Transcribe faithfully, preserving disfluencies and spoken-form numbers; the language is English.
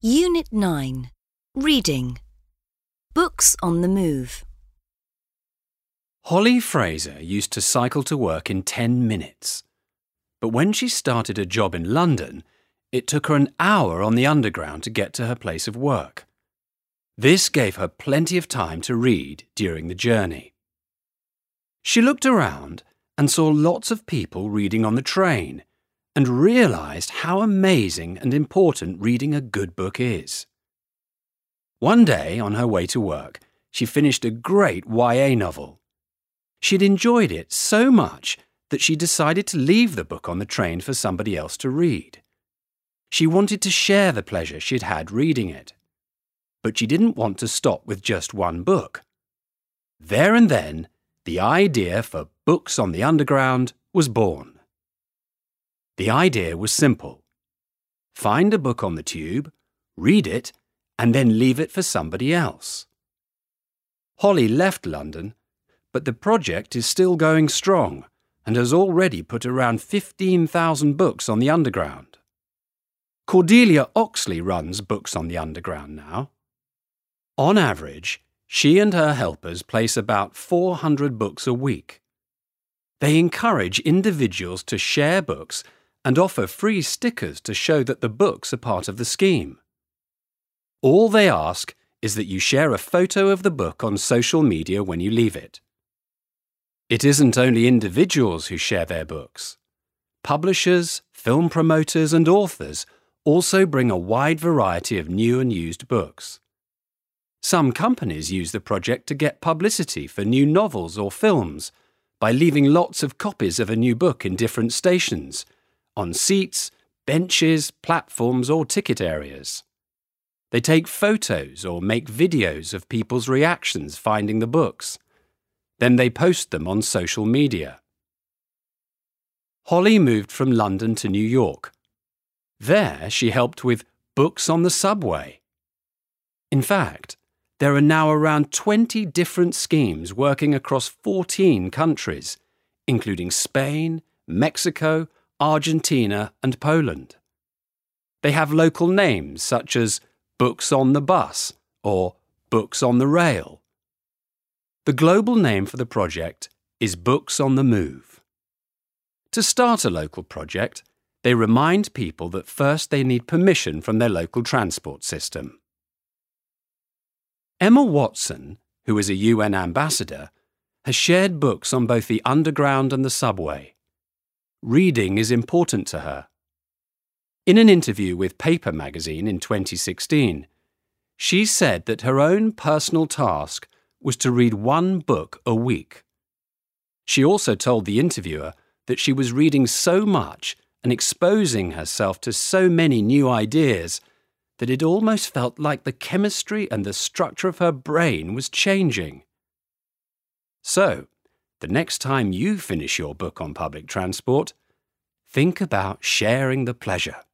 Unit nine. Reading. Books on the move. Holly Fraser used to cycle to work in ten minutes. But when she started a job in London, it took her an hour on the Underground to get to her place of work. This gave her plenty of time to read during the journey. She looked around and saw lots of people reading on the train and realised how amazing and important reading a good book is. One day, on her way to work, she finished a great Y A novel. She'd enjoyed it so much that she decided to leave the book on the train for somebody else to read. She wanted to share the pleasure she'd had reading it. But she didn't want to stop with just one book. There and then, the idea for Books on the Underground was born. The idea was simple. Find a book on the tube, read it, and then leave it for somebody else. Holly left London, but the project is still going strong and has already put around fifteen thousand books on the Underground. Cordelia Oxley runs Books on the Underground now. On average, she and her helpers place about four hundred books a week. They encourage individuals to share books and offer free stickers to show that the books are part of the scheme. All they ask is that you share a photo of the book on social media when you leave it. It isn't only individuals who share their books. Publishers, film promoters and authors also bring a wide variety of new and used books. Some companies use the project to get publicity for new novels or films by leaving lots of copies of a new book in different stations, on seats, benches, platforms or ticket areas. They take photos or make videos of people's reactions finding the books. Then they post them on social media. Holly moved from London to New York. There she helped with Books on the Subway. In fact, there are now around twenty different schemes working across fourteen countries, including Spain, Mexico, Argentina and Poland. They have local names such as Books on the Bus or Books on the Rail. The global name for the project is Books on the Move. To start a local project, they remind people that first they need permission from their local transport system. Emma Watson, who is a U N ambassador, has shared books on both the Underground and the subway. Reading is important to her. In an interview with Paper magazine in twenty sixteen, she said that her own personal task was to read one book a week. She also told the interviewer that she was reading so much and exposing herself to so many new ideas that it almost felt like the chemistry and the structure of her brain was changing. So, the next time you finish your book on public transport, think about sharing the pleasure.